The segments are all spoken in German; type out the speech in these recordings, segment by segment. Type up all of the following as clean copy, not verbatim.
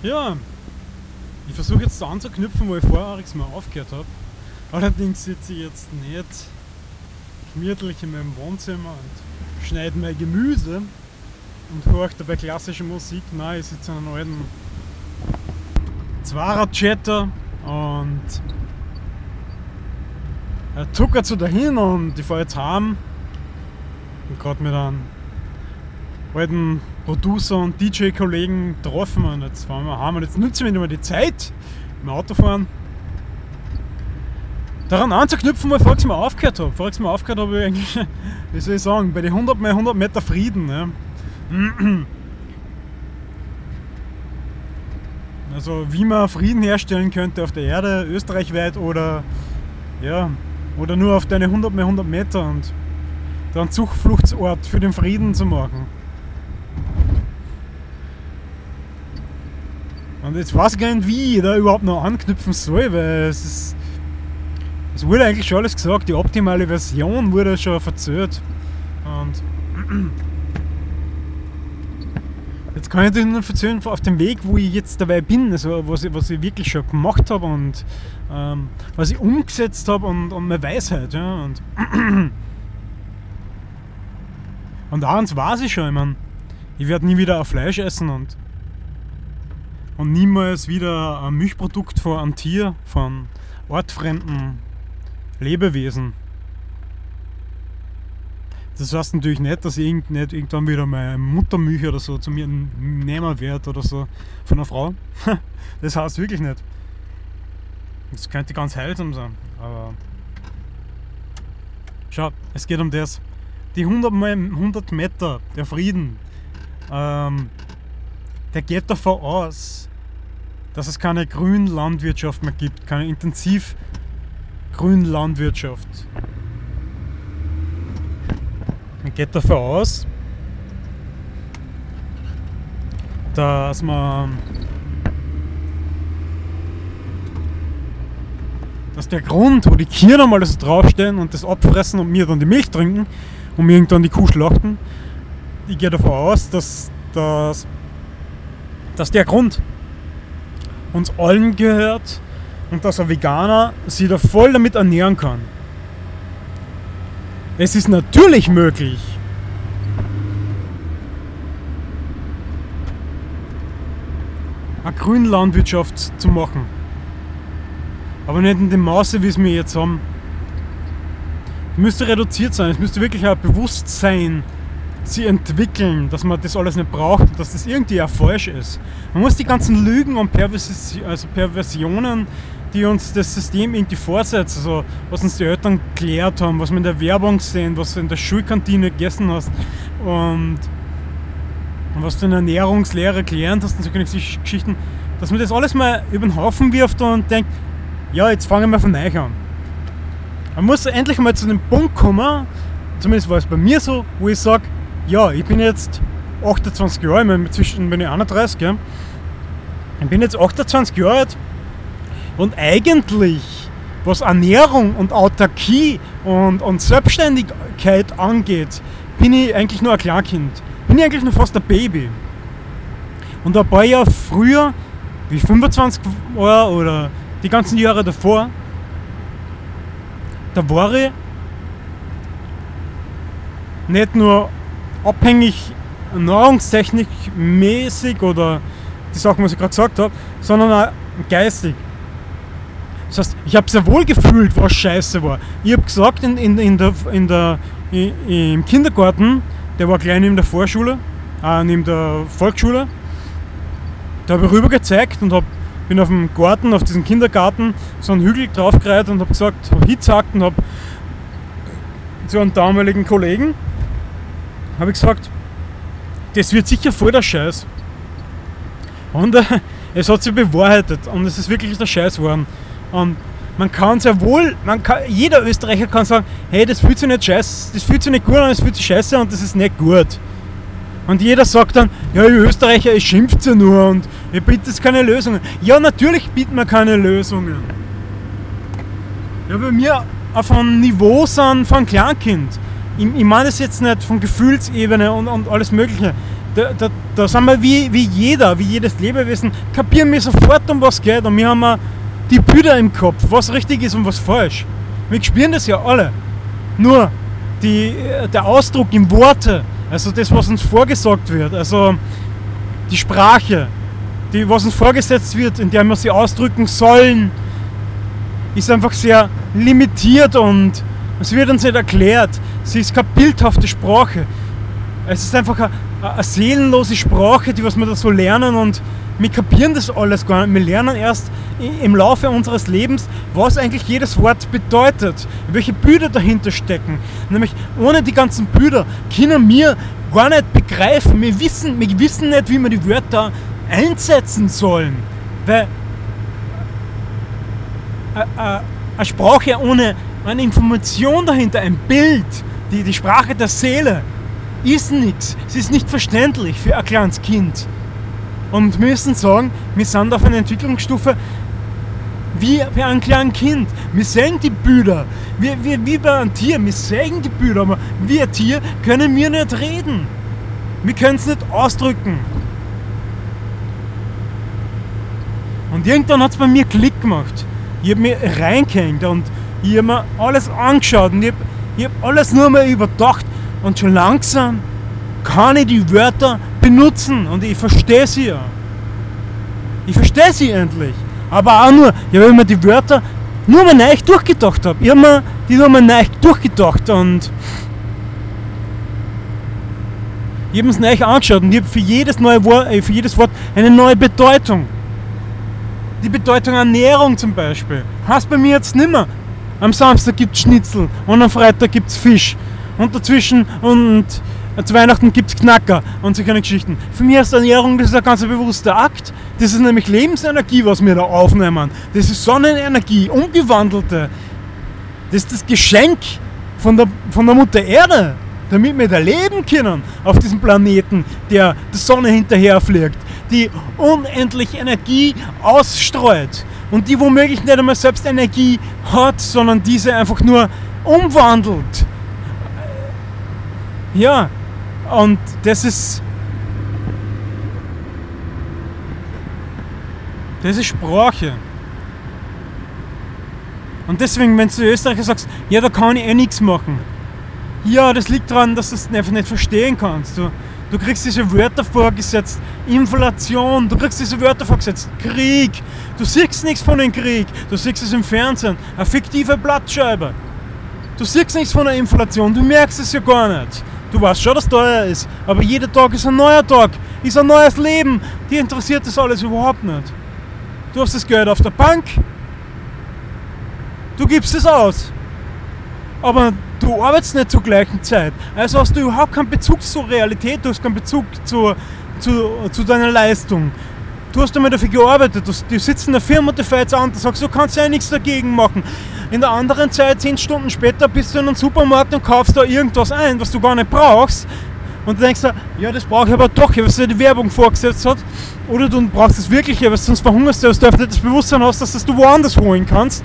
Ja, ich versuche jetzt da anzuknüpfen, wo ich vorher mal aufgehört habe. Allerdings sitze ich jetzt nicht gemütlich in meinem Wohnzimmer und schneide mein Gemüse und höre dabei klassische Musik. Nein, ich sitze in einem alten Zweiradjetter und er tuckert so dahin und ich fahre jetzt heim und gerade mit einem alten Producer und DJ-Kollegen getroffen und jetzt fahren wir heim und jetzt nutzen wir nicht mehr die Zeit im Autofahren daran anzuknüpfen, wo ich vorher mal aufgehört habe. Vorher mal aufgehört habe ich eigentlich, wie soll ich sagen, bei den 100 mal 100 Meter Frieden. Ja. Also wie man Frieden herstellen könnte auf der Erde, österreichweit oder nur auf deine 100 mal 100 Meter und da einen Zufluchtsort für den Frieden zu machen. Und jetzt weiß ich gar nicht, wie ich da überhaupt noch anknüpfen soll, weil es wurde eigentlich schon alles gesagt, die optimale Version wurde schon verzögert. Und jetzt kann ich dir nur erzählen auf dem Weg, wo ich jetzt dabei bin, also was ich wirklich schon gemacht habe und was ich umgesetzt habe und meine Weisheit. Ja, und eins weiß ich schon, ich meine, ich werde nie wieder ein Fleisch essen und niemals wieder ein Milchprodukt von einem Tier, von artfremden Lebewesen. Das heißt natürlich nicht, dass ich nicht irgendwann wieder meine Muttermilch oder so zu mir nehmen werde oder so von einer Frau. Das heißt wirklich nicht. Das könnte ganz heilsam sein, aber schau, es geht um das. Die 100 mal 100 Meter, der Frieden, der geht davon aus, dass es keine Grünlandwirtschaft mehr gibt, keine intensiv Grünlandwirtschaft. Man geht davon aus, dass der Grund, wo die Kühe einmal das draufstehen und das abfressen und mir dann die Milch trinken und mir irgendwann die Kuh schlachten, ich gehe davon aus, dass der Grund uns allen gehört und dass ein Veganer sich da voll damit ernähren kann. Es ist natürlich möglich, eine Grünlandwirtschaft zu machen. Aber nicht in dem Maße, wie es wir jetzt haben. Es müsste reduziert sein, es müsste wirklich ein Bewusstsein sie entwickeln, dass man das alles nicht braucht und dass das irgendwie auch falsch ist. Man muss die ganzen Lügen und Perversionen, die uns das System irgendwie vorsetzt, also was uns die Eltern gelehrt haben, was wir in der Werbung sehen, was du in der Schulkantine gegessen hast und was du in der Ernährungslehre gelernt hast und so Geschichten, dass man das alles mal über den Haufen wirft und denkt, ja, jetzt fangen wir von neu an. Man muss endlich mal zu dem Punkt kommen, zumindest war es bei mir so, wo ich sage, ja, ich bin jetzt 28 Jahre, ich meine, inzwischen bin ich 31, gell? Ich bin jetzt 28 Jahre alt und eigentlich, was Ernährung und Autarkie und Selbstständigkeit angeht, bin ich eigentlich nur ein Kleinkind. Bin ich eigentlich nur fast ein Baby. Und ein paar Jahre früher, wie ich 25 war oder die ganzen Jahre davor, da war ich nicht nur abhängig nahrungstechnikmäßig oder die Sachen, was ich gerade gesagt habe, sondern auch geistig. Das heißt, ich habe sehr wohl gefühlt, was scheiße war. Ich habe gesagt, im Kindergarten, der war gleich neben der Vorschule, neben der Volksschule, da habe ich rüber gezeigt und bin auf dem Garten, auf diesem Kindergarten, so einen Hügel draufgereiht und habe gesagt, habe hingesagt und habe zu einem damaligen Kollegen habe ich gesagt, das wird sicher voll der Scheiß. Und es hat sich bewahrheitet und es ist wirklich der Scheiß geworden. Und man kann sehr wohl, jeder Österreicher kann sagen, hey, das fühlt sich nicht scheiße, das fühlt sich nicht gut an, das fühlt sich scheiße und das ist nicht gut. Und jeder sagt dann, ja, ihr Österreicher, ihr schimpft ja nur und ihr bietet keine Lösungen. Ja, natürlich bieten wir keine Lösungen. Ja, bei mir auf einem Niveau sind von Kleinkind. Ich meine es jetzt nicht von Gefühlsebene und alles Mögliche. Da sind wir wie jedes Lebewesen, kapieren wir sofort, um was geht. Und wir haben auch die Bilder im Kopf, was richtig ist und was falsch. Wir spüren das ja alle. Nur der Ausdruck in Worte, also das, was uns vorgesagt wird, also die Sprache, was uns vorgesetzt wird, in der wir sie ausdrücken sollen, ist einfach sehr limitiert und es wird uns nicht erklärt. Sie ist keine bildhafte Sprache. Es ist einfach eine seelenlose Sprache, die was wir da so lernen, und wir kapieren das alles gar nicht. Wir lernen erst im Laufe unseres Lebens, was eigentlich jedes Wort bedeutet, welche Bilder dahinter stecken. Nämlich ohne die ganzen Bilder können wir gar nicht begreifen. Wir wissen nicht, wie wir die Wörter einsetzen sollen. Weil eine Sprache ohne eine Information dahinter, ein Bild, die Sprache der Seele, ist nichts. Sie ist nicht verständlich für ein kleines Kind. Und wir müssen sagen, wir sind auf einer Entwicklungsstufe wie bei einem kleinen Kind. Wir sehen die Bilder, wie bei einem Tier, wir sehen die Bilder, aber wie ein Tier können wir nicht reden. Wir können es nicht ausdrücken. Und irgendwann hat es bei mir Klick gemacht. Ich habe mich reingehängt und ich habe mir alles angeschaut und ich hab alles nur mal überdacht. Und schon langsam kann ich die Wörter benutzen und ich verstehe sie ja. Ich verstehe sie endlich. Aber auch nur, weil ich mir die Wörter nur mal neu durchgedacht habe. Ich habe mir die nur mal neu durchgedacht und ich habe es neu angeschaut und ich habe für jedes Wort eine neue Bedeutung. Die Bedeutung Ernährung zum Beispiel heißt bei mir jetzt nimmer. Am Samstag gibt es Schnitzel und am Freitag gibt es Fisch. Und dazwischen und zu Weihnachten gibt es Knacker und so keine Geschichten. Für mich ist Ernährung, das ist ein ganz bewusster Akt. Das ist nämlich Lebensenergie, was wir da aufnehmen. Das ist Sonnenenergie, umgewandelte. Das ist das Geschenk von der Mutter Erde, damit wir da leben können auf diesem Planeten, der der Sonne hinterherfliegt, die unendlich Energie ausstreut und die womöglich nicht einmal selbst Energie hat, sondern diese einfach nur umwandelt. Ja, und das ist Sprache. Und deswegen, wenn du Österreicher sagst, ja, da kann ich eh nichts machen. Ja, das liegt daran, dass du es einfach nicht verstehen kannst. Du kriegst diese Wörter vorgesetzt, Inflation, du kriegst diese Wörter vorgesetzt, Krieg. Du siehst nichts von dem Krieg, du siehst es im Fernsehen, eine fiktive Blattscheibe. Du siehst nichts von der Inflation, du merkst es ja gar nicht. Du weißt schon, dass teuer ist, aber jeder Tag ist ein neuer Tag, ist ein neues Leben. Dir interessiert das alles überhaupt nicht. Du hast das Geld auf der Bank, du gibst es aus, aber du arbeitest nicht zur gleichen Zeit. Also hast du überhaupt keinen Bezug zur Realität, du hast keinen Bezug zu deiner Leistung. Du hast einmal dafür gearbeitet, du sitzt in der Firma und du fährst an und sagst, du kannst ja nichts dagegen machen. In der anderen Zeit, 10 Stunden später, bist du in einem Supermarkt und kaufst da irgendwas ein, was du gar nicht brauchst. Und du denkst dir, ja, das brauche ich aber doch, weil es dir die Werbung vorgesetzt hat. Oder du brauchst es wirklich, weil sonst verhungerst du, weil du nicht das Bewusstsein hast, dass du woanders holen kannst.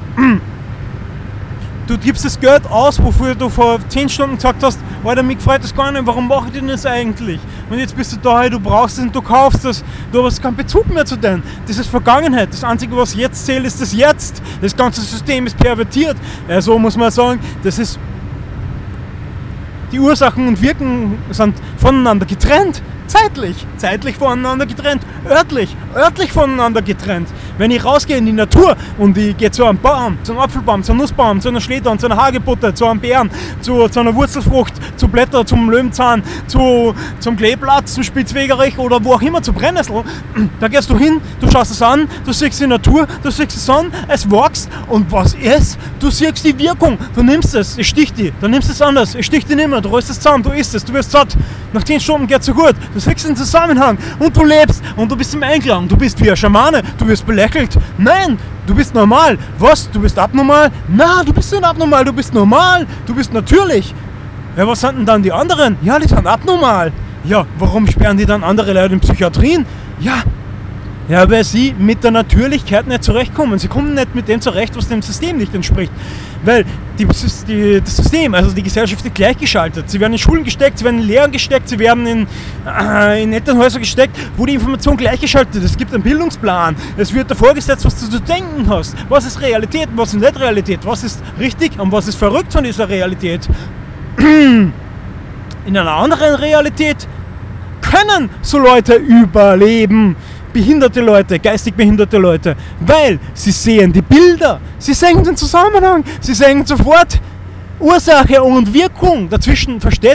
Du gibst das Geld aus, wofür du vor 10 Stunden gesagt hast, Alter, mich gefreut das gar nicht, warum mache ich denn das eigentlich? Und jetzt bist du da, du brauchst es und du kaufst es, du hast keinen Bezug mehr zu denen. Das ist Vergangenheit, das Einzige, was jetzt zählt, ist das Jetzt. Das ganze System ist pervertiert. So muss man sagen, das ist, die Ursachen und Wirken sind voneinander getrennt. Zeitlich voneinander getrennt, örtlich voneinander getrennt. Wenn ich rausgehe in die Natur und ich gehe zu einem Baum, zu einem Apfelbaum, zu einem Nussbaum, zu einer Schlettern, zu einer Hagebutte, zu einem Bären, zu einer Wurzelfrucht, zu Blätter, zum Löwenzahn, zum Kleeblatt, zum Spitzwegerich oder wo auch immer, zu Brennnessel, da gehst du hin, du schaust es an, du siehst die Natur, du siehst es an, es wächst und was ist? Du siehst die Wirkung, du nimmst es sticht dich, dann nimmst es anders, es sticht dich nicht mehr, du rollst es zusammen, du isst es, du wirst satt, nach 10 Stunden geht's so gut, du siehst den Zusammenhang und du lebst und du bist im Einklang, du bist wie ein Schamane, du wirst belächelt. Nein, du bist normal. Was? Du bist abnormal? Na, du bist nicht abnormal, du bist normal, du bist natürlich. Ja, was sind denn dann die anderen? Ja, die sind abnormal. Ja, warum sperren die dann andere Leute in Psychiatrien? Ja, Ja, weil sie mit der Natürlichkeit nicht zurechtkommen. Sie kommen nicht mit dem zurecht, was dem System nicht entspricht. Weil das System, also die Gesellschaft ist gleichgeschaltet. Sie werden in Schulen gesteckt, sie werden in Lehren gesteckt, sie werden in Elternhäuser gesteckt, wo die Information gleichgeschaltet ist. Es gibt einen Bildungsplan, es wird davor gesetzt, was du zu denken hast. Was ist Realität, was ist nicht Realität, was ist richtig und was ist verrückt von dieser Realität. In einer anderen Realität können so Leute überleben. Behinderte Leute, geistig behinderte Leute, weil sie sehen die Bilder, sie sehen den Zusammenhang, sie sehen sofort Ursache und Wirkung. Dazwischen vergeht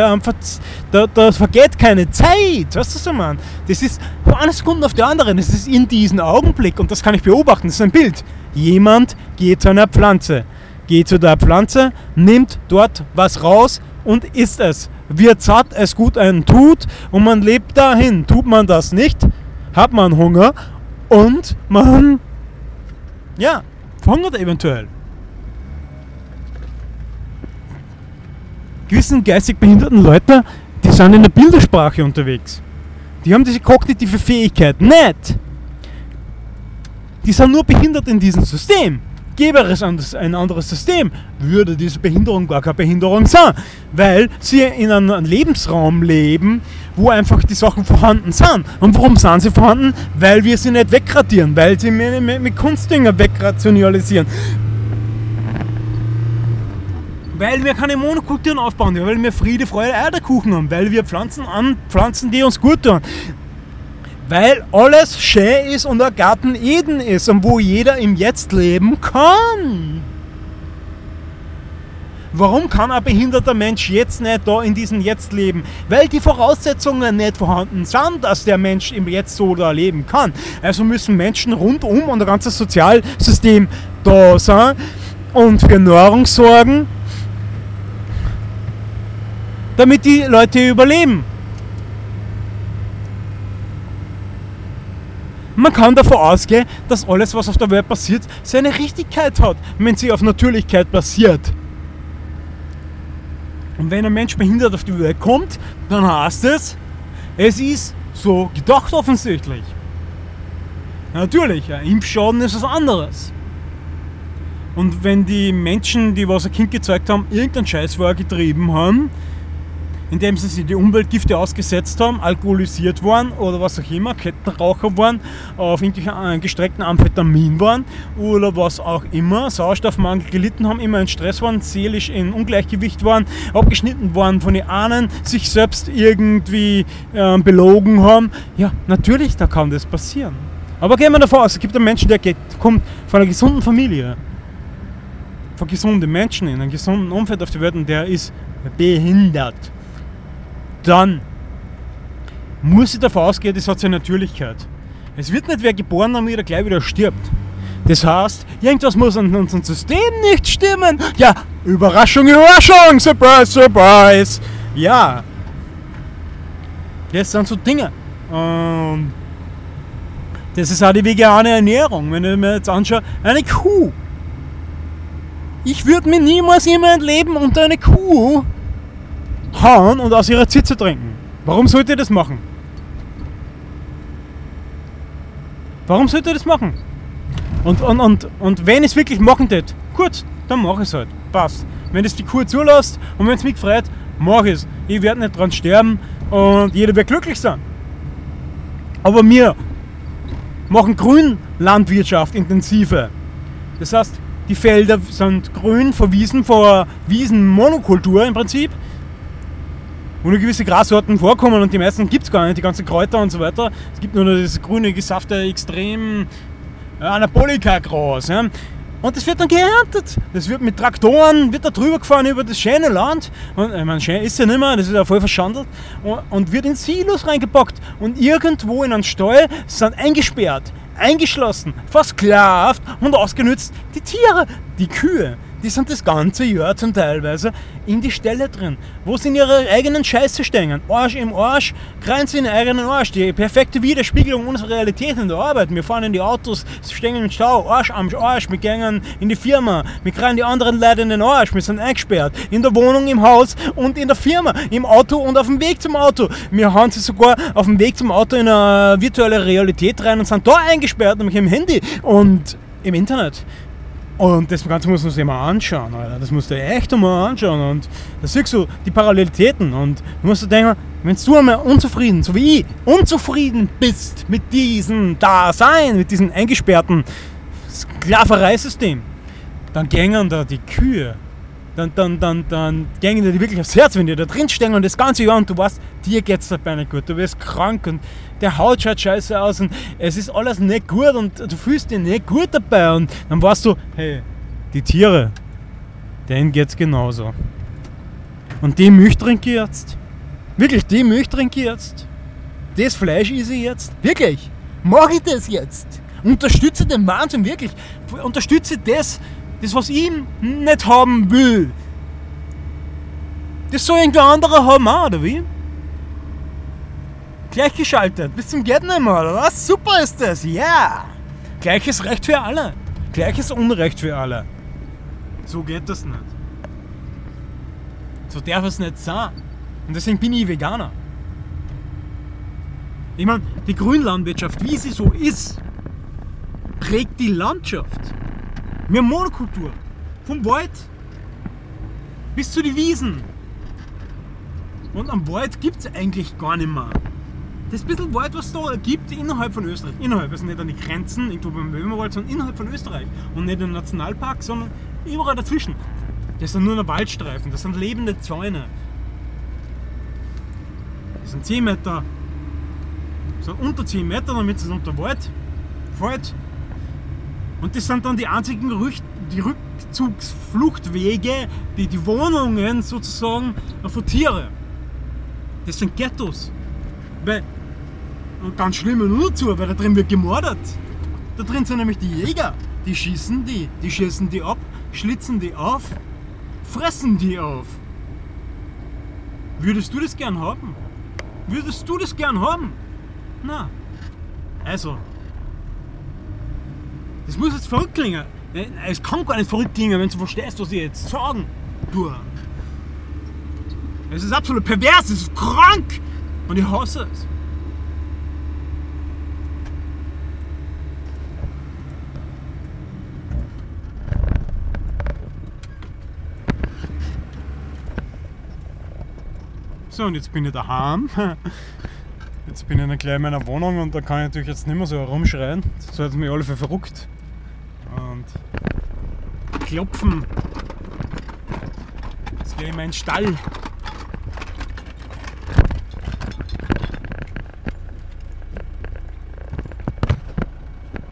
keine Zeit. Weißt du, was ich meine? Das ist von einer Sekunde auf die andere, das ist in diesem Augenblick und das kann ich beobachten, das ist ein Bild. Jemand geht zu einer Pflanze, nimmt dort was raus und isst es. Wird satt, es gut einen tut und man lebt dahin. Tut man das nicht, hat man Hunger und man, verhungert eventuell. Gewissen geistig behinderten Leute, die sind in der Bildersprache unterwegs. Die haben diese kognitive Fähigkeit nicht. Die sind nur behindert in diesem System. Gäbe es ein anderes System, würde diese Behinderung gar keine Behinderung sein, weil sie in einem Lebensraum leben, wo einfach die Sachen vorhanden sind. Und warum sind sie vorhanden? Weil wir sie nicht wegradieren, weil sie mit Kunstdünger wegrationalisieren. Weil wir keine Monokulturen aufbauen, weil wir Friede, Freude, Eierkuchen haben, weil wir Pflanzen anpflanzen, die uns gut tun. Weil alles schön ist und ein Garten Eden ist und wo jeder im Jetzt leben kann. Warum kann ein behinderter Mensch jetzt nicht da in diesem Jetzt leben? Weil die Voraussetzungen nicht vorhanden sind, dass der Mensch im Jetzt so da leben kann. Also müssen Menschen rundum und das ganze Sozialsystem da sein und für Nahrung sorgen, damit die Leute überleben. Man kann davon ausgehen, dass alles, was auf der Welt passiert, seine Richtigkeit hat, wenn sie auf Natürlichkeit basiert. Und wenn ein Mensch behindert auf die Welt kommt, dann heißt es ist so gedacht offensichtlich. Natürlich, ein Impfschaden ist was anderes. Und wenn die Menschen, die was ein Kind gezeugt haben, irgendeinen Scheiß vorher getrieben haben, indem sie sich die Umweltgifte ausgesetzt haben, alkoholisiert waren oder was auch immer, Kettenraucher waren, auf irgendwelchen gestreckten Amphetamin waren oder was auch immer, Sauerstoffmangel gelitten haben, immer in Stress waren, seelisch in Ungleichgewicht waren, abgeschnitten waren von den Ahnen, sich selbst irgendwie belogen haben. Ja, natürlich, da kann das passieren. Aber gehen wir davon aus, es gibt einen Menschen, der kommt von einer gesunden Familie, von gesunden Menschen in einem gesunden Umfeld auf die Welt und der ist behindert. Dann muss ich davon ausgehen, das hat seine Natürlichkeit. Es wird nicht wer geboren, damit er gleich wieder stirbt. Das heißt, irgendwas muss an unserem System nicht stimmen. Ja, Überraschung, Überraschung, Surprise, Surprise. Ja, das sind so Dinge. Das ist auch die vegane Ernährung. Wenn ich mir jetzt anschaue, eine Kuh. Ich würde mir niemals jemand leben unter eine Kuh hauen und aus ihrer Zitze trinken. Warum sollte ihr das machen? Warum sollte ihr das machen? Und wenn ich es wirklich machen tät, gut, dann mach ich es halt. Passt. Wenn es die Kuh zulässt und wenn es mich freut, mach ich es. Ich werde nicht dran sterben und jeder wird glücklich sein. Aber wir machen Grünlandwirtschaft intensive. Das heißt, die Felder sind grün, verwiesen vor Wiesenmonokultur im Prinzip, wo nur gewisse Grassorten vorkommen und die meisten gibt es gar nicht, die ganzen Kräuter und so weiter. Es gibt nur noch dieses grüne, gesafte, extrem Anabolika-Gras. Ja. Und das wird dann geerntet. Das wird mit Traktoren, wird da drüber gefahren über das schöne Land. Und ich meine, schön ist ja nicht mehr, das ist ja voll verschandelt. Und wird in Silos reingepackt. Und irgendwo in einen Stall sind eingesperrt, eingeschlossen, versklavt und ausgenützt die Tiere, die Kühe, die sind das ganze Jahr zum Teilweise in die Stelle drin, wo sie in ihrer eigenen Scheiße stehen. Arsch im Arsch, kreien sie in den eigenen Arsch. Die perfekte Widerspiegelung unserer Realität in der Arbeit. Wir fahren in die Autos, stehen im Stau, Arsch am Arsch. Wir gehen in die Firma, wir kreien die anderen Leute in den Arsch. Wir sind eingesperrt. In der Wohnung, im Haus und in der Firma, im Auto und auf dem Weg zum Auto. Wir hauen sie sogar auf dem Weg zum Auto in eine virtuelle Realität rein und sind da eingesperrt, nämlich im Handy und im Internet. Und das Ganze muss man sich mal anschauen, Alter. Das musst du echt mal anschauen. Und da siehst du die Parallelitäten. Und du musst dir denken, wenn du einmal unzufrieden, so wie ich, unzufrieden bist mit diesem Dasein, mit diesem eingesperrten Sklavereisystem, dann gängen da die Kühe. Dann gängen dir die wirklich aufs Herz, wenn die da drin stehen und das ganze Jahr und du weißt, dir geht's dabei nicht gut, du wirst krank und der Haut schaut scheiße aus und es ist alles nicht gut und du fühlst dich nicht gut dabei und dann weißt du, hey, die Tiere, denen geht's genauso. Und die Milch trinke ich jetzt. Wirklich, die Milch trinke ich jetzt. Das Fleisch esse ich jetzt. Wirklich, mache ich das jetzt. Unterstütze den Wahnsinn, wirklich. Unterstütze das, was ich nicht haben will. Das soll irgendwer anderer haben auch, oder wie? Gleichgeschaltet, bis zum geht nicht mehr, oder was? Super ist das, ja! Yeah. Gleiches Recht für alle. Gleiches Unrecht für alle. So geht das nicht. So darf es nicht sein. Und deswegen bin ich Veganer. Ich meine, die Grünlandwirtschaft, wie sie so ist, prägt die Landschaft. Wir haben Monokultur. Vom Wald bis zu den Wiesen. Und am Wald gibt es eigentlich gar nicht mehr. Das bisschen Wald, was es da gibt, innerhalb von Österreich. Innerhalb, also nicht an die Grenzen, irgendwo beim Böhmerwald, sondern innerhalb von Österreich. Und nicht im Nationalpark, sondern überall dazwischen. Das sind nur noch Waldstreifen, das sind lebende Zäune. Das sind 10 Meter, so unter 10 Meter, damit es unter Wald fällt. Und das sind dann die einzigen Rückzugsfluchtwege, die Wohnungen sozusagen von Tieren. Das sind Ghettos. Und ganz schlimm nur dazu, weil da drin wird gemordet. Da drin sind nämlich die Jäger. Die schießen die ab, schlitzen die auf, fressen die auf. Würdest du das gern haben? Würdest du das gern haben? Na, also. Das muss jetzt verrückt klingen. Es kann gar nicht verrückt klingen, wenn du verstehst, was ich jetzt sagen tue. Es ist absolut pervers, es ist krank und ich hasse es. So, und jetzt bin ich daheim. Jetzt bin ich dann gleich in meiner Wohnung und da kann ich natürlich jetzt nicht mehr so herumschreien. So hat es mich alle für verrückt. Und klopfen. Jetzt gehe ich in meinen Stall.